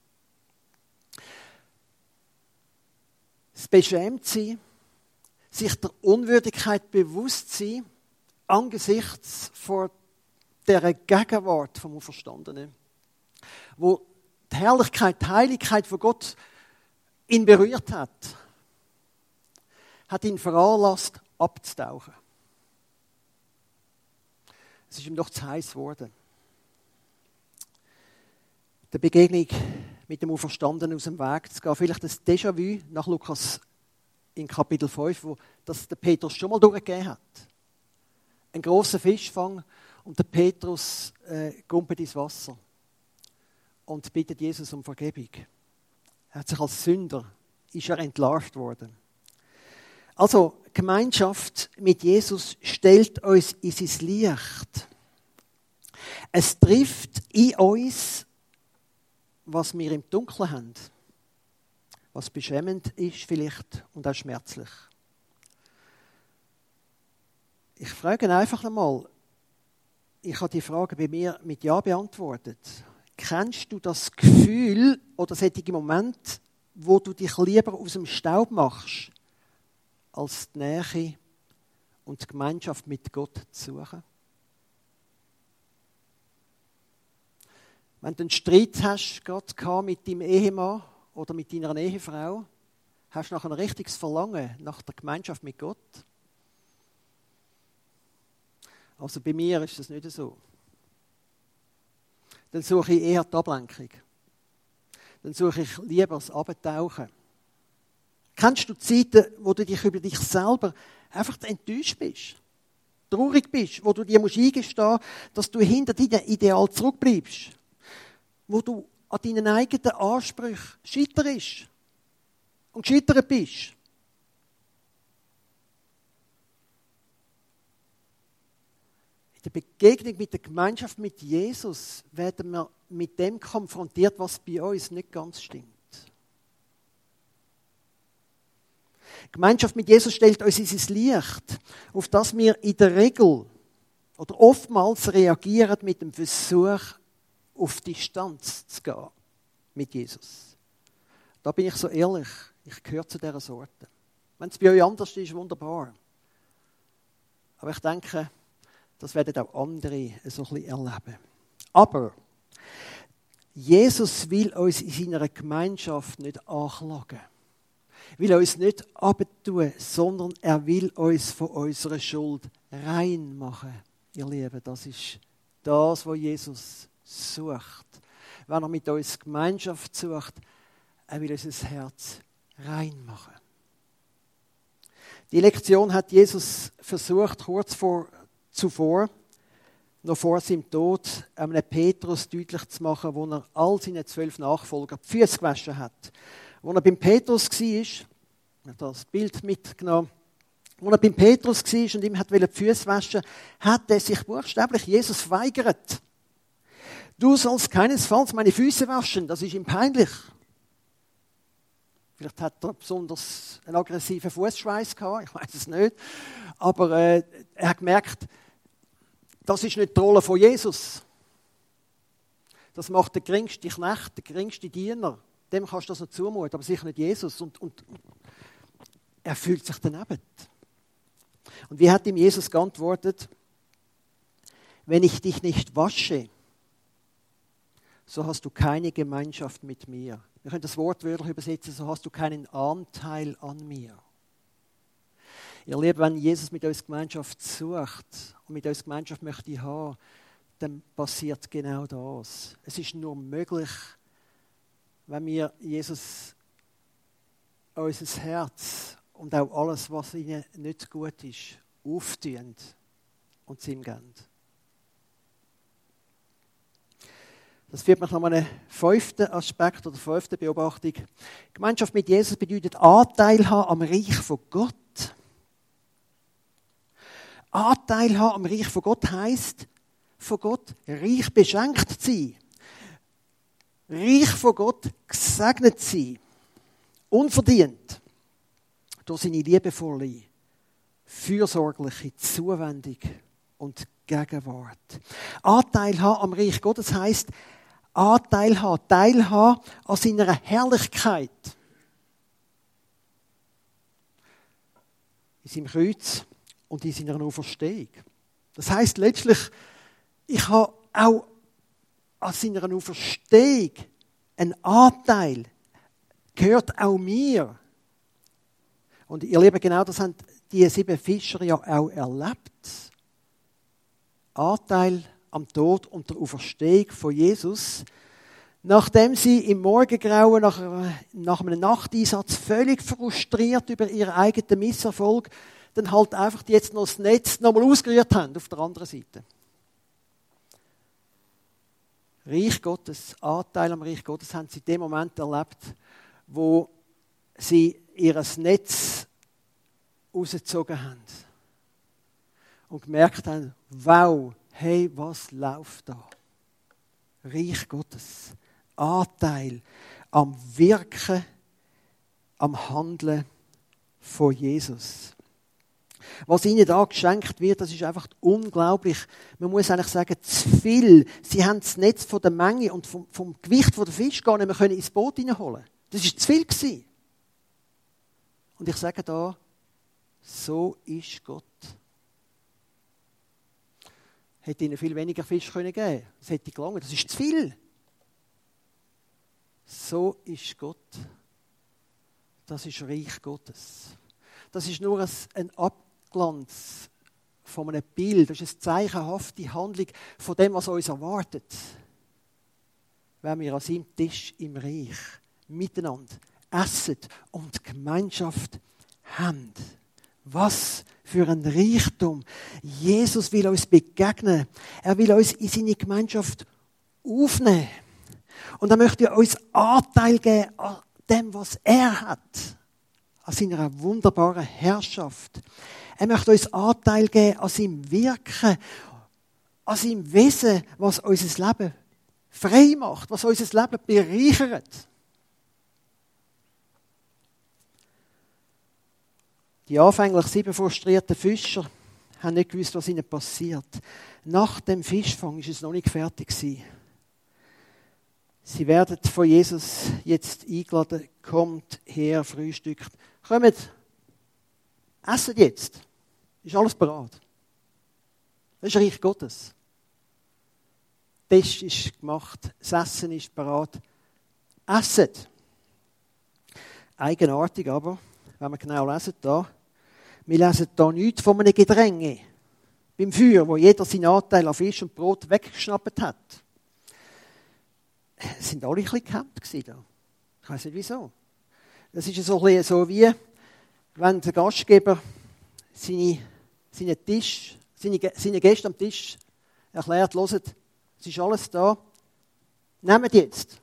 Das Beschämtsein, sich der Unwürdigkeit bewusst sein, angesichts vor der Gegenwart vom Auferstandenen, wo die Herrlichkeit, die Heiligkeit von Gott ihn berührt hat ihn veranlasst, abzutauchen. Es ist ihm doch zu heiß geworden. Der Begegnung mit dem Auferstandenen aus dem Weg zu gehen. Vielleicht das Déjà-vu nach Lukas in Kapitel 5, wo das der Petrus schon mal durchgegeben hat. Ein grosser Fischfang und der Petrus gumpelt ins Wasser und bittet Jesus um Vergebung. Er hat sich als Sünder, ist er entlarvt worden. Also, Gemeinschaft mit Jesus stellt uns in sein Licht. Es trifft in uns, was wir im Dunkeln haben. Was beschämend ist vielleicht und auch schmerzlich. Ich frage einfach einmal, ich habe die Frage bei mir mit Ja beantwortet. Kennst du das Gefühl oder solche Momente, wo du dich lieber aus dem Staub machst, als die Nähe und die Gemeinschaft mit Gott zu suchen? Wenn du einen Streit hast gerade mit deinem Ehemann oder mit deiner Ehefrau, hast du nachher ein richtiges Verlangen nach der Gemeinschaft mit Gott? Also bei mir ist das nicht so. Dann suche ich eher die Ablenkung. Dann suche ich lieber das Abtauchen. Kennst du Zeiten, wo du dich über dich selber einfach enttäuscht bist? Traurig bist, wo du dir eingestehen musst, dass du hinter deinem Ideal zurückbleibst? Wo du an deinen eigenen Ansprüchen scheiterst und gescheitert bist? In der Begegnung mit der Gemeinschaft mit Jesus werden wir mit dem konfrontiert, was bei uns nicht ganz stimmt. Die Gemeinschaft mit Jesus stellt uns in sein Licht, auf das wir in der Regel oder oftmals reagieren mit dem Versuch, auf Distanz zu gehen mit Jesus. Da bin ich so ehrlich, ich gehöre zu dieser Sorte. Wenn es bei euch anders ist, wunderbar. Aber ich denke, das werden auch andere so ein bisschen erleben. Aber Jesus will uns in seiner Gemeinschaft nicht anklagen. Will uns nicht abtun, sondern er will uns von unserer Schuld rein machen. Ihr Lieben, das ist das, was Jesus sucht. Wenn er mit uns Gemeinschaft sucht, er will unser Herz rein machen. Die Lektion hat Jesus versucht, kurz zuvor, noch vor seinem Tod, einem Petrus deutlich zu machen, wo er all seinen 12 Nachfolger die Füße gewaschen hat. Als er beim Petrus war, ich habe das Bild mitgenommen, als er beim Petrus war und ihm die Füße waschen wollte, hat er sich buchstäblich Jesus verweigert. Du sollst keinesfalls meine Füße waschen, das ist ihm peinlich. Vielleicht hat er besonders einen aggressiven Fußschweiß gehabt, ich weiß es nicht. Aber er hat gemerkt, das ist nicht die Rolle von Jesus. Das macht der geringste Knecht, der geringste Diener. Dem kannst du das noch zumuten, aber sicher nicht Jesus. Und er fühlt sich daneben. Und wie hat ihm Jesus geantwortet? Wenn ich dich nicht wasche, so hast du keine Gemeinschaft mit mir. Wir können das wortwörtlich übersetzen, so hast du keinen Anteil an mir. Ihr Lieben, wenn Jesus mit uns Gemeinschaft sucht und mit uns Gemeinschaft möchte haben, dann passiert genau das. Es ist nur möglich, wenn wir Jesus unser Herz und auch alles, was ihnen nicht gut ist, auftun und sie ihm geben. Das führt mich noch mal einen 5. Aspekt oder 5. Beobachtung. Gemeinschaft mit Jesus bedeutet Anteil haben am Reich von Gott. Anteil haben am Reich von Gott heisst, von Gott reich beschenkt sein. Reich von Gott gesegnet sein. Unverdient. Durch seine liebevolle, fürsorgliche Zuwendung und Gegenwart. Anteil haben am Reich Gottes heisst, Anteil haben, teilhaben an seiner Herrlichkeit. In seinem Kreuz und in seiner Auferstehung. Das heisst letztlich, ich habe auch an seiner Auferstehung einen Anteil. Gehört auch mir. Und ihr Lieben, genau das haben die 7 Fischer ja auch erlebt. Anteil am Tod und der Auferstehung von Jesus, nachdem sie im Morgengrauen nach einem Nachteinsatz völlig frustriert über ihren eigenen Misserfolg dann halt einfach jetzt noch das Netz nochmal ausgerührt haben auf der anderen Seite. Reich Gottes, Anteil am Reich Gottes haben sie in dem Moment erlebt, wo sie ihr Netz rausgezogen haben und gemerkt haben, wow, hey, was läuft da? Reich Gottes. Anteil am Wirken, am Handeln von Jesus. Was ihnen da geschenkt wird, das ist einfach unglaublich. Man muss eigentlich sagen, zu viel. Sie haben das Netz von der Menge und vom Gewicht der Fisch gar nicht mehr ins Boot hineinholen. Das war zu viel gewesen. Und ich sage da, so ist Gott. Hätte ihnen viel weniger Fisch geben können. Das hätte gelangt. Das ist zu viel. So ist Gott. Das ist Reich Gottes. Das ist nur ein Abglanz von einem Bild. Das ist eine zeichenhafte Handlung von dem, was uns erwartet. Wenn wir an seinem Tisch im Reich miteinander essen und Gemeinschaft haben. Was für ein Reichtum. Jesus will uns begegnen. Er will uns in seine Gemeinschaft aufnehmen. Und er möchte uns Anteil geben an dem, was er hat. An seiner wunderbaren Herrschaft. Er möchte uns Anteil geben an seinem Wirken, an seinem Wesen, was unser Leben frei macht, was unser Leben bereichert. Die anfänglich 7 frustrierten Fischer haben nicht gewusst, was ihnen passiert. Nach dem Fischfang ist es noch nicht fertig gewesen. Sie werden von Jesus jetzt eingeladen, kommt her, frühstückt. Kommt, essen jetzt. Ist alles bereit. Das ist Reich Gottes. Der Tisch ist gemacht, das Essen ist bereit. Esset. Eigenartig aber, wenn wir genau lesen da, wir lesen da nichts von einem Gedränge beim Feuer, wo jeder seinen Anteil an Fisch und Brot weggeschnappt hat. Es sind alle ein bisschen gehemmt da. Ich weiss nicht wieso. Das ist so wie, wenn der Gastgeber seine Gäste am Tisch erklärt, hört, es ist alles da, nehmt jetzt.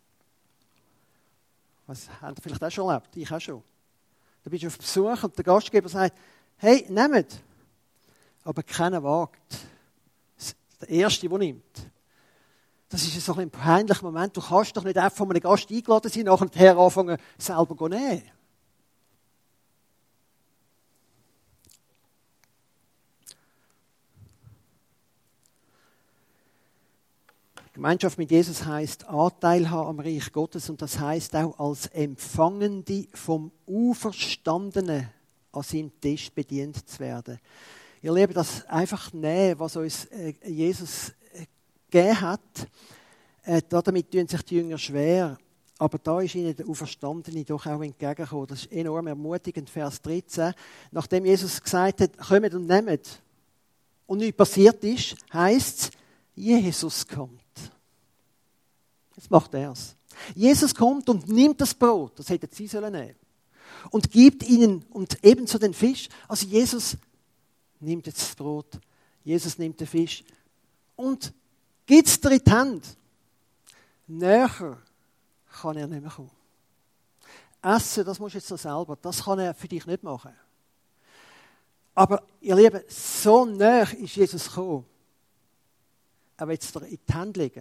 Was habt ihr vielleicht auch schon erlebt? Ich auch schon. Da bist du auf Besuch und der Gastgeber sagt, hey, nehmt. Aber keiner wagt. Der Erste, der nimmt. Das ist so ein peinlicher Moment. Du kannst doch nicht einfach von einem Gast eingeladen sein, nachher anfangen, selber zu nehmen. Gemeinschaft mit Jesus heisst Anteil haben am Reich Gottes und das heisst auch als Empfangende vom Auferstandenen an seinem Tisch bedient zu werden. Ihr Lieben, das einfach nehmen, was uns Jesus gegeben hat, damit tun sich die Jünger schwer. Aber da ist ihnen der Auferstandene doch auch entgegengekommen. Das ist enorm ermutigend, Vers 13. Nachdem Jesus gesagt hat, kommt und nehmt, und nichts passiert ist, heisst es, Jesus kommt. Jetzt macht er es. Jesus kommt und nimmt das Brot, das hätten sie sollen nehmen, und gibt ihnen und ebenso den Fisch. Also Jesus nimmt jetzt das Brot, Jesus nimmt den Fisch und gibt es dir in die Hände. Näher kann er nicht mehr kommen. Essen, das musst du jetzt noch selber. Das kann er für dich nicht machen. Aber, ihr Lieben, so näher ist Jesus gekommen. Er will es dir in die Hände legen.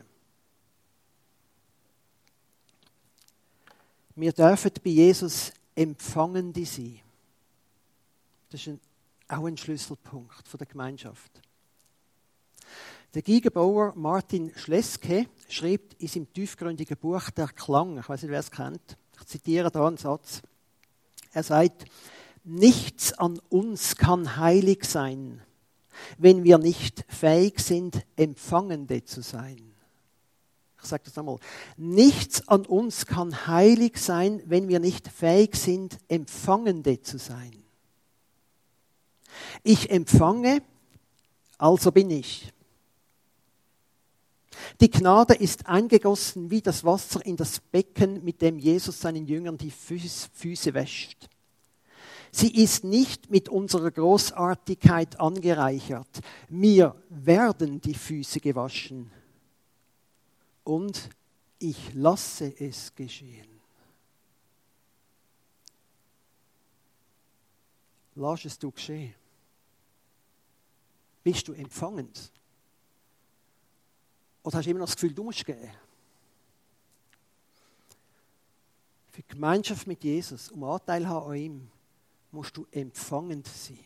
Wir dürfen bei Jesus Empfangende sein. Das ist auch ein Schlüsselpunkt der Gemeinschaft. Der Geigenbauer Martin Schleske schreibt in seinem tiefgründigen Buch «Der Klang», ich weiß nicht, wer es kennt, ich zitiere da einen Satz. Er sagt, nichts an uns kann heilig sein, wenn wir nicht fähig sind, Empfangende zu sein. Ich sage das einmal. Nichts an uns kann heilig sein, wenn wir nicht fähig sind, Empfangende zu sein. Ich empfange, also bin ich. Die Gnade ist eingegossen wie das Wasser in das Becken, mit dem Jesus seinen Jüngern die Füße wäscht. Sie ist nicht mit unserer Großartigkeit angereichert. Mir werden die Füße gewaschen. Und ich lasse es geschehen. Lass es du geschehen. Bist du empfangend? Oder hast du immer noch das Gefühl, du musst gehen? Für die Gemeinschaft mit Jesus, um Anteil haben an ihm, musst du empfangend sein.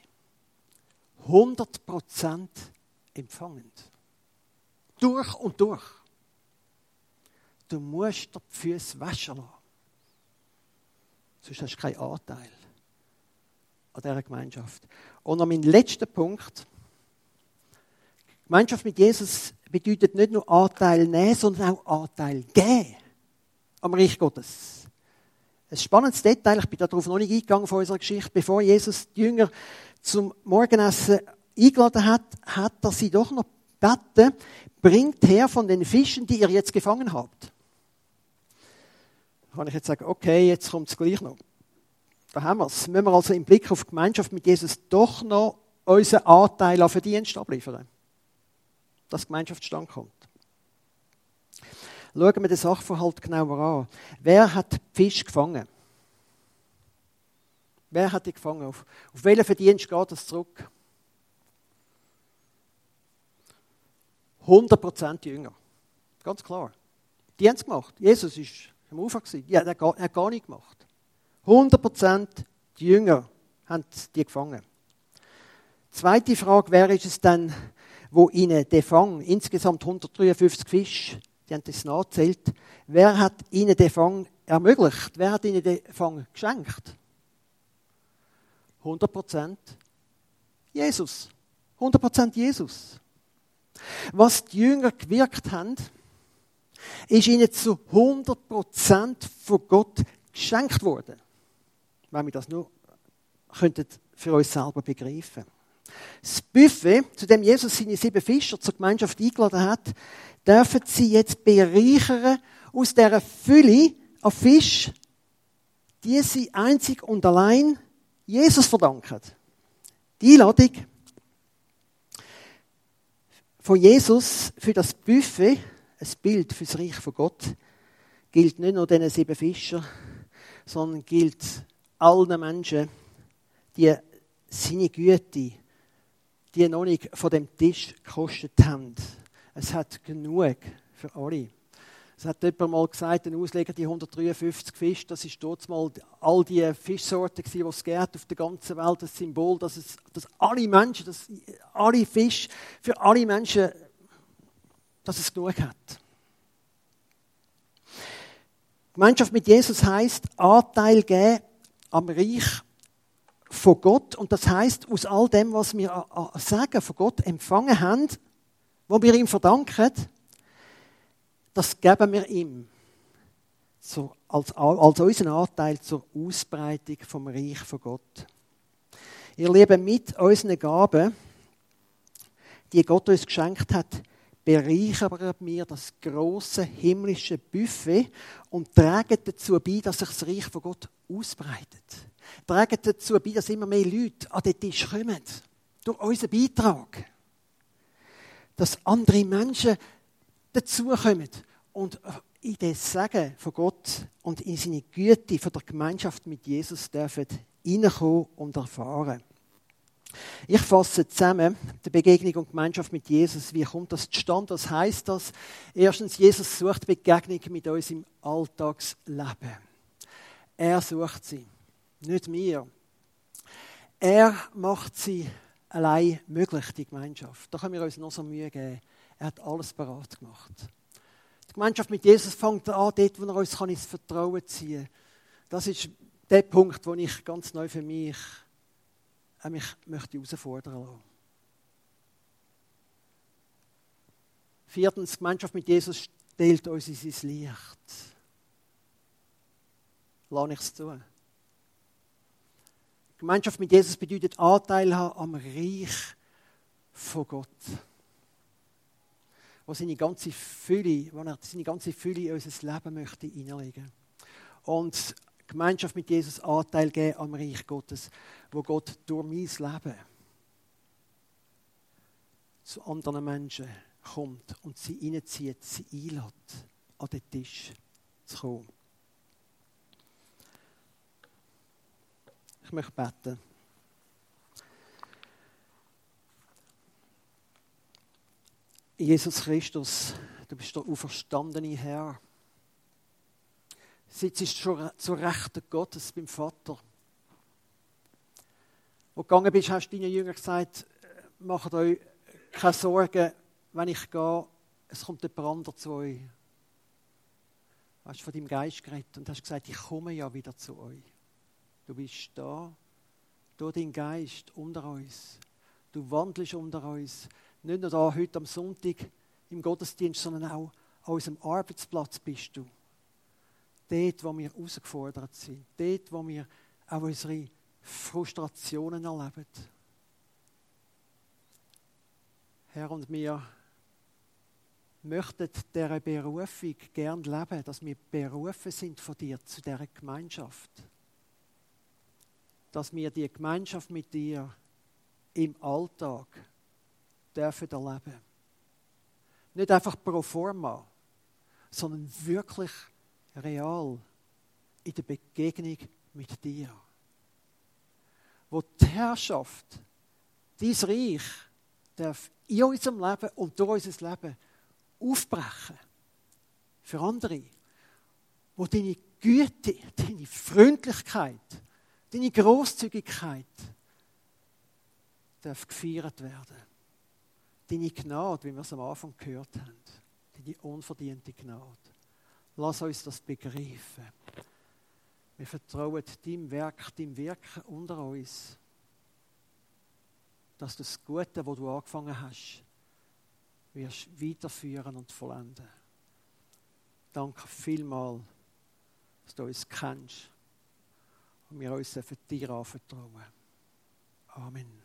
100% empfangend. Durch und durch. Du musst dir die Füße waschen lassen. Sonst hast du keinen Anteil an dieser Gemeinschaft. Und noch mein letzter Punkt. Gemeinschaft mit Jesus bedeutet nicht nur Anteil nehmen, sondern auch Anteil geben am Reich Gottes. Ein spannendes Detail, ich bin darauf noch nicht eingegangen von unserer Geschichte, bevor Jesus die Jünger zum Morgenessen eingeladen hat, hat er sie doch noch gebeten, bringt her von den Fischen, die ihr jetzt gefangen habt. Da kann ich jetzt sagen, okay, jetzt kommt es gleich noch. Da haben wir es. Müssen wir also im Blick auf die Gemeinschaft mit Jesus doch noch unseren Anteil an Verdienst abliefern. Dass die Gemeinschaft zustande kommt. Schauen wir den Sachverhalt genauer an. Wer hat Fisch gefangen? Wer hat die gefangen? Auf welchen Verdienst geht das zurück? 100% die Jünger. Ganz klar. Die haben es gemacht. Jesus war am Ufer. Ja, er hat gar nichts gemacht. 100% die Jünger haben die gefangen. Zweite Frage, wer ist es dann, wo ihnen den Fang, insgesamt 153 Fische, die haben das nachgezählt, wer hat ihnen den Fang ermöglicht? Wer hat ihnen den Fang geschenkt? 100% Jesus. 100% Jesus. Was die Jünger gewirkt haben, ist ihnen zu 100% von Gott geschenkt worden. Wenn wir das nur für uns selber begreifen. Das Buffet, zu dem Jesus seine 7 Fischer zur Gemeinschaft eingeladen hat, dürfen sie jetzt bereichern aus dieser Fülle an Fisch, die sie einzig und allein Jesus verdanken. Die Einladung von Jesus für das Buffet, ein Bild für das Reich von Gott, gilt nicht nur diesen 7 Fischern, sondern gilt allen Menschen, die seine Güte, die noch nicht von dem Tisch gekostet haben. Es hat genug für alle. Es hat jemand mal gesagt, ein Ausleger, die 153 Fische, das ist dort mal all die Fischsorten, die es gibt auf der ganzen Welt, das Symbol, dass alle Menschen, dass alle Fische, für alle Menschen, dass es genug hat. Gemeinschaft mit Jesus heisst, Anteil geben am Reich von Gott. Und das heisst, aus all dem, was wir sagen, von Gott empfangen haben, wo wir ihm verdanken, das geben wir ihm als unseren Anteil zur Ausbreitung vom Reich von Gott. Ihr Lieben, mit unseren Gaben, die Gott uns geschenkt hat, bereichern wir das grosse himmlische Buffet und tragen dazu bei, dass sich das Reich von Gott ausbreitet. Tragen dazu bei, dass immer mehr Leute an den Tisch kommen. Durch unseren Beitrag. dass andere Menschen dazukommen und in das Segen von Gott und in seine Güte von der Gemeinschaft mit Jesus dürfen reinkommen und erfahren. Ich fasse zusammen, die Begegnung und Gemeinschaft mit Jesus. Wie kommt das zustande? Was heisst das? Erstens, Jesus sucht Begegnung mit uns im Alltagsleben. Er sucht sie, nicht wir. Er macht sie allein möglich, die Gemeinschaft. Da können wir uns noch so Mühe geben. Er hat alles parat gemacht. Die Gemeinschaft mit Jesus fängt an, dort, wo er uns ins Vertrauen ziehen kann. Das ist der Punkt, wo ich ganz neu für mich möchte herausfordern lassen. Viertens, die Gemeinschaft mit Jesus stellt uns in sein Licht. Lass nichts zu. Die Gemeinschaft mit Jesus bedeutet Anteil haben am Reich von Gott. Wo er seine ganze Fülle in unser Leben möchte hineinlegen. Und Gemeinschaft mit Jesus Anteil geben am Reich Gottes, wo Gott durch mein Leben zu anderen Menschen kommt und sie reinzieht, sie einlädt, an den Tisch zu kommen. Ich möchte beten. Jesus Christus, du bist der auferstandene Herr. Sitzt schon zur Rechten Gottes beim Vater. Wo du gegangen bist, hast du deinen Jüngern gesagt, macht euch keine Sorgen, wenn ich gehe, es kommt jemand anderes zu euch. Du hast von deinem Geist geredet und hast gesagt, ich komme ja wieder zu euch. Du bist da, durch deinen Geist unter uns. Du wandelst unter uns. Nicht nur da heute am Sonntag im Gottesdienst, sondern auch an unserem Arbeitsplatz bist du. Dort, wo wir herausgefordert sind. Dort, wo wir auch unsere Frustrationen erleben. Herr, und wir möchten dieser Berufung gern leben, dass wir berufen sind von dir zu dieser Gemeinschaft. Dass wir die Gemeinschaft mit dir im Alltag dürfen erleben. Nicht einfach pro forma, sondern wirklich real in der Begegnung mit dir. Wo die Herrschaft, dein Reich, darf in unserem Leben und durch unser Leben aufbrechen. Für andere. Wo deine Güte, deine Freundlichkeit, deine Grosszügigkeit darf gefeiert werden. Deine Gnade, wie wir es am Anfang gehört haben. Deine unverdiente Gnade. Lass uns das begreifen. Wir vertrauen deinem Werk, deinem Wirken unter uns. Dass du das Gute, das du angefangen hast, wirst weiterführen und vollenden. Danke vielmals, dass du uns kennst und wir uns dir anvertrauen. Amen.